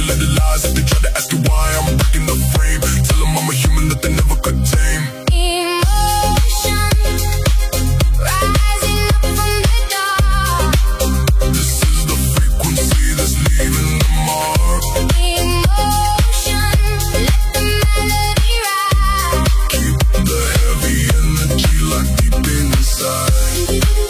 you let it lies. If they try to ask you why, I'm breaking the frame. Tell them I'm a human that they never could tame. Emotion rising up from the dark. This is the frequency that's leaving the mark. Emotion, let the melody ride. Keep the heavy energy locked deep inside.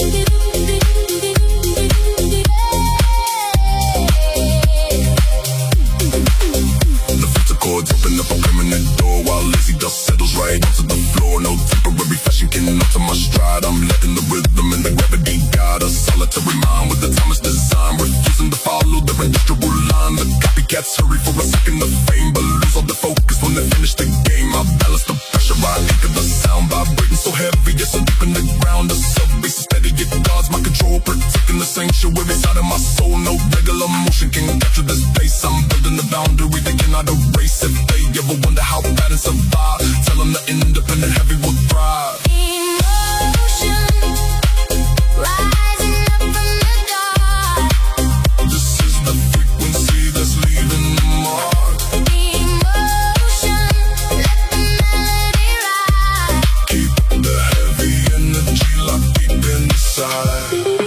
The filter chords open up a permanent door while lazy dust settles right onto the floor. No temporary fashion can alter my stride. I'm letting the rhythm and the gravity guide a solitary mind with the timeless design, refusing to follow their industrial line. The copycats hurry for a second of fame, but lose all the focus when they finish the game. I balance the pressure, I anchor the sound, vibrating so heavy, it's so deep in the ground. The sub-bass is steady, it guards my control, protecting the sanctuary side of my soul. No regular motion can capture this pace. I'm building the boundary they cannot erase. If they ever wonder how bad and survive, tell them the independent heavy will thrive. Emotion rising up from the dark. This is the frequency that's leaving the mark. Emotion, let the melody ride. Keep the heavy energy locked deep inside.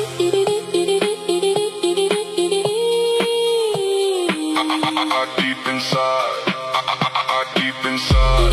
Deep inside. Deep inside.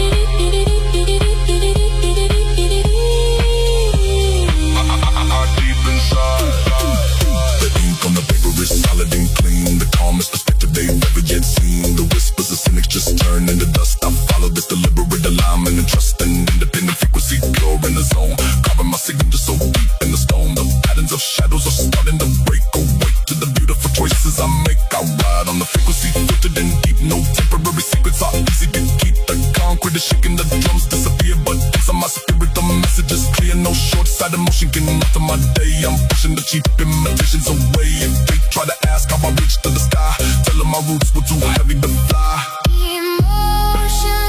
Deep inside. The ink on the paper is solid and clean. The calmest perspective they've ever yet seen. The whispers of cynics just turn into dust. I follow this deliberate alignment and trust an independent frequency, pure in the zone. Carving my signature so deep in the stone. The patterns of shadows are starting to break awake to the beautiful choices I make. I ride on the frequency, filtered in deep. No temporary secrets are easy to keep. The concrete is shaking, the drums disappear, but inside my spirit the message is clear. No short-sighted emotion can alter my day. I'm pushing the cheap imitations away. If they try to ask how I reached to the sky, tell them my roots were too heavy to fly. Emotion